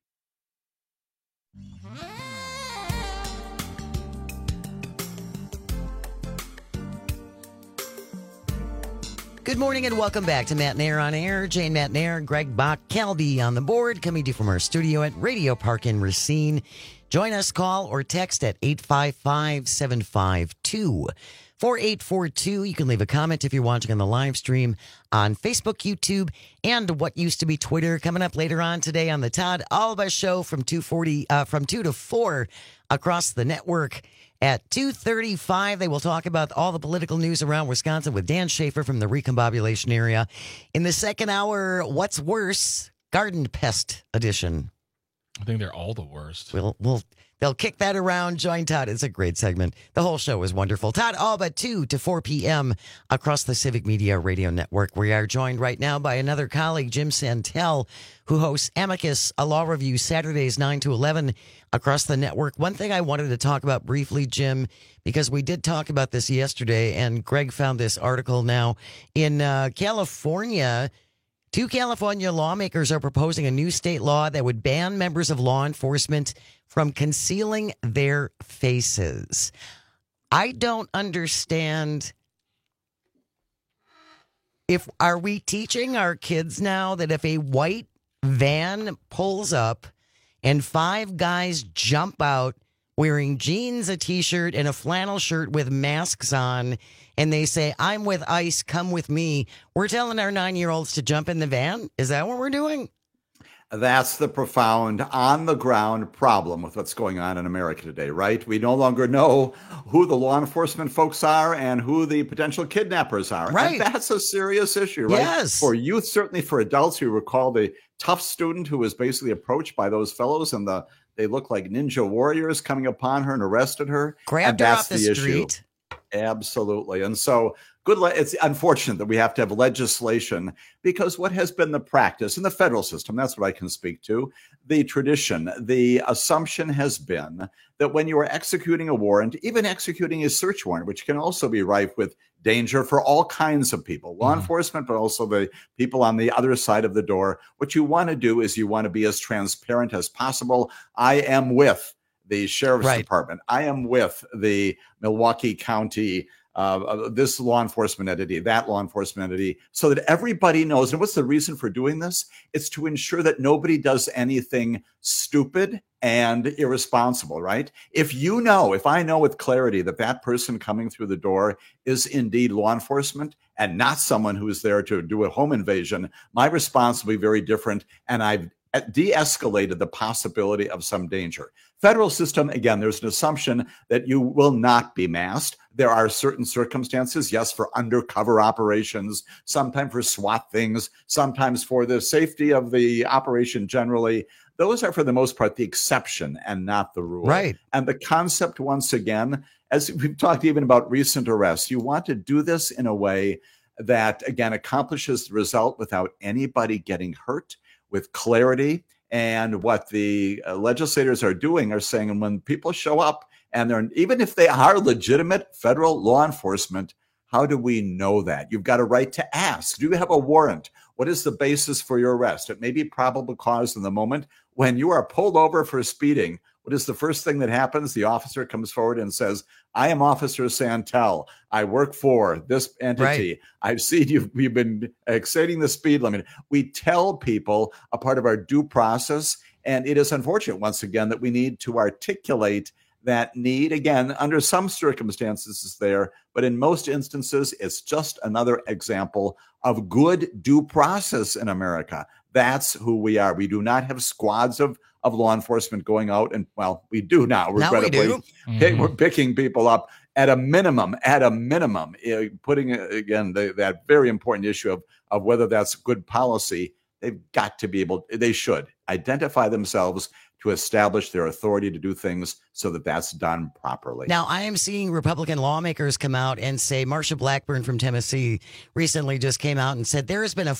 Good morning and welcome back to Matt Nair on Air. Jane Matt Nair, Greg Bach, Calby on the board, coming to you from our studio at Radio Park in Racine. Join us, call or text at 855-752-4842. You can leave a comment if you're watching on the live stream on Facebook, YouTube, and what used to be Twitter. Coming up later on today on the Todd Alba Show from 2 to 4 across the network. At 2:35, they will talk about all the political news around Wisconsin with Dan Schaefer from the Recombobulation area. In the second hour, what's worse? Garden Pest Edition. I think they're all the worst. They'll kick that around. Join Todd. It's a great segment. The whole show is wonderful. Todd Alba, 2 to 4 p.m. across the Civic Media Radio Network. We are joined right now by another colleague, Jim Santel, who hosts Amicus, a law review, Saturdays 9 to 11 across the network. One thing I wanted to talk about briefly, Jim, because we did talk about this yesterday, and Greg found this article now. In California, 2 California lawmakers are proposing a new state law that would ban members of law enforcement from concealing their faces. I don't understand. Are we teaching our kids now that if a white van pulls up and 5 guys jump out wearing jeans, a t-shirt, and a flannel shirt with masks on, and they say, "I'm with ICE, come with me," we're telling our 9-year-olds to jump in the van? Is that what we're doing? That's the profound on-the-ground problem with what's going on in America today, right? We no longer know who the law enforcement folks are and who the potential kidnappers are. Right. And that's a serious issue, right? Yes. For youth, certainly for adults who recall the tough student who was basically approached by those fellows and they look like ninja warriors coming upon her and arrested her. Grabbed her off the street. Absolutely. And so it's unfortunate that we have to have legislation, because what has been the practice in the federal system, that's what I can speak to, the tradition, the assumption has been that when you are executing a warrant, even executing a search warrant, which can also be rife with danger for all kinds of people, law enforcement, but also the people on the other side of the door, what you want to do is you want to be as transparent as possible. I am with the sheriff's department. I am with the Milwaukee County, this law enforcement entity, that law enforcement entity, so that everybody knows. And what's the reason for doing this? It's to ensure that nobody does anything stupid and irresponsible, right? If I know with clarity that that person coming through the door is indeed law enforcement and not someone who is there to do a home invasion, my response will be very different. And I've de-escalated the possibility of some danger. Federal system, again, there's an assumption that you will not be masked. There are certain circumstances, yes, for undercover operations, sometimes for SWAT things, sometimes for the safety of the operation generally. Those are, for the most part, the exception and not the rule. Right. And the concept, once again, as we've talked even about recent arrests, you want to do this in a way that, again, accomplishes the result without anybody getting hurt, with clarity. And what the legislators are doing are saying, and when people show up and they're, even if they are legitimate federal law enforcement, how do we know that? You've got a right to ask. Do you have a warrant? What is the basis for your arrest? It may be probable cause in the moment. When you are pulled over for speeding, what is the first thing that happens? The officer comes forward and says, I am Officer Santel. I work for this entity. Right. I've seen you've been exceeding the speed limit. We tell people a part of our due process, and it is unfortunate, once again, that we need to articulate that need. Again, under some circumstances it's there, but in most instances, it's just another example of good due process in America. That's who we are. We do not have squads of law enforcement going out, and well, we do now, regrettably. Now we do. We're picking people up at a minimum, putting, again, that very important issue of whether that's good policy. They've got to be able, they should identify themselves to establish their authority to do things so that that's done properly. Now, I am seeing Republican lawmakers come out and say, Marsha Blackburn from Tennessee recently just came out and said there has been a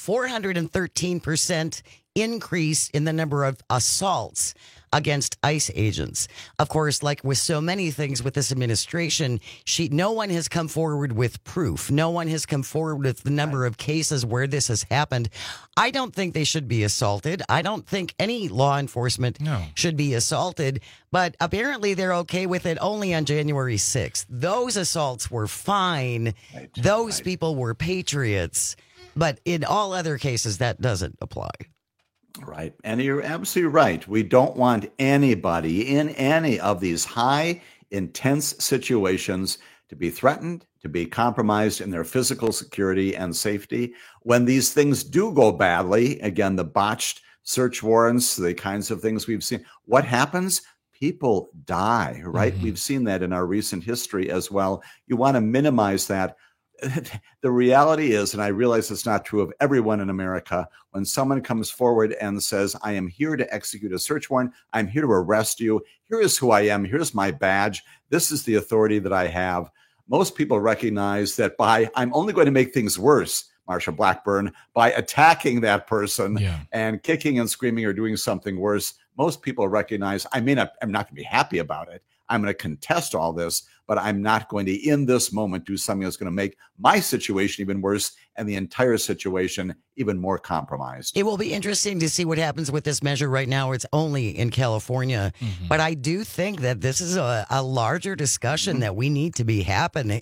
413% increase in the number of assaults against ICE agents. Of course, like with so many things with this administration, no one has come forward with proof. No one has come forward with the number of cases where this has happened. I don't think they should be assaulted. I don't think any law enforcement should be assaulted, but apparently they're okay with it only on January 6th. Those assaults were fine. Those people were patriots, but in all other cases, that doesn't apply. Right. And you're absolutely right. We don't want anybody in any of these high, intense situations to be threatened, to be compromised in their physical security and safety. When these things do go badly, again, the botched search warrants, the kinds of things we've seen, what happens? People die, right? Mm-hmm. We've seen that in our recent history as well. You want to minimize that. The reality is, and I realize it's not true of everyone in America, when someone comes forward and says, I am here to execute a search warrant, I'm here to arrest you, here is who I am, here's my badge, this is the authority that I have. Most people recognize that I'm only going to make things worse, Marsha Blackburn, by attacking that person and kicking and screaming or doing something worse. Most people recognize I'm not going to be happy about it. I'm going to contest all this, but I'm not going to, in this moment, do something that's going to make my situation even worse and the entire situation even more compromised. It will be interesting to see what happens with this measure. Right now, it's only in California. Mm-hmm. But I do think that this is a larger discussion that we need to be having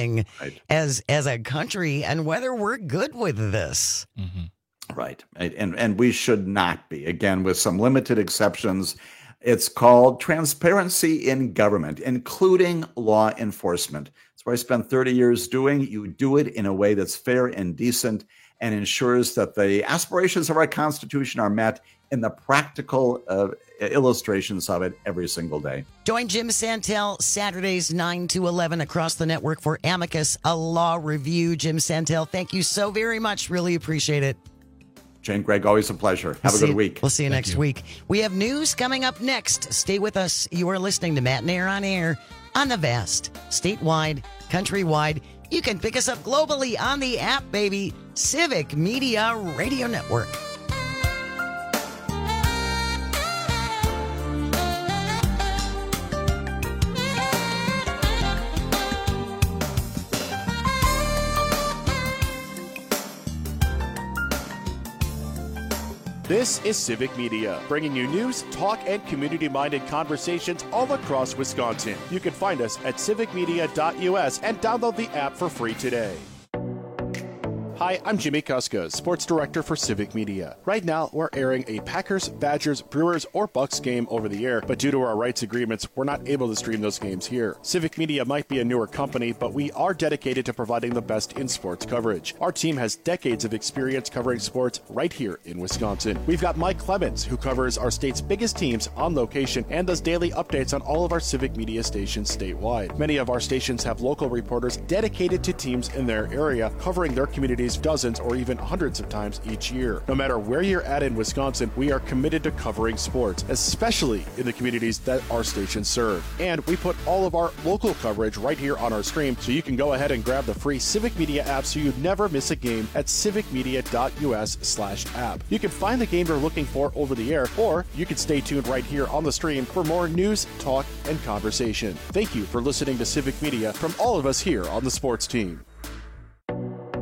as a country, and whether we're good with this. Mm-hmm. Right. And we should not be, again, with some limited exceptions. It's called transparency in government, including law enforcement. That's what I spent 30 years doing. You do it in a way that's fair and decent and ensures that the aspirations of our Constitution are met in the practical illustrations of it every single day. Join Jim Santel Saturdays 9 to 11 across the network for Amicus, a law review. Jim Santel, thank you so very much. Really appreciate it. Jane, Greg, always a pleasure. Have a good week. We'll see you next week. We have news coming up next. Stay with us. You are listening to Matt and Air on Air on the vast, statewide, countrywide. You can pick us up globally on the app, baby. Civic Media Radio Network. This is Civic Media, bringing you news, talk, and community-minded conversations all across Wisconsin. You can find us at civicmedia.us and download the app for free today. Hi, I'm Jimmy Kuska, Sports Director for Civic Media. Right now, we're airing a Packers, Badgers, Brewers, or Bucks game over the air, but due to our rights agreements, we're not able to stream those games here. Civic Media might be a newer company, but we are dedicated to providing the best in sports coverage. Our team has decades of experience covering sports right here in Wisconsin. We've got Mike Clemens, who covers our state's biggest teams on location and does daily updates on all of our Civic Media stations statewide. Many of our stations have local reporters dedicated to teams in their area, covering their communities dozens or even hundreds of times each year. No matter where you're at in Wisconsin, we are committed to covering sports, especially in the communities that our stations serve. And we put all of our local coverage right here on our stream, so you can go ahead and grab the free Civic Media app so you never miss a game at civicmedia.us/app. You can find the game you're looking for over the air, or you can stay tuned right here on the stream for more news, talk, and conversation. Thank you for listening to Civic Media from all of us here on the sports team.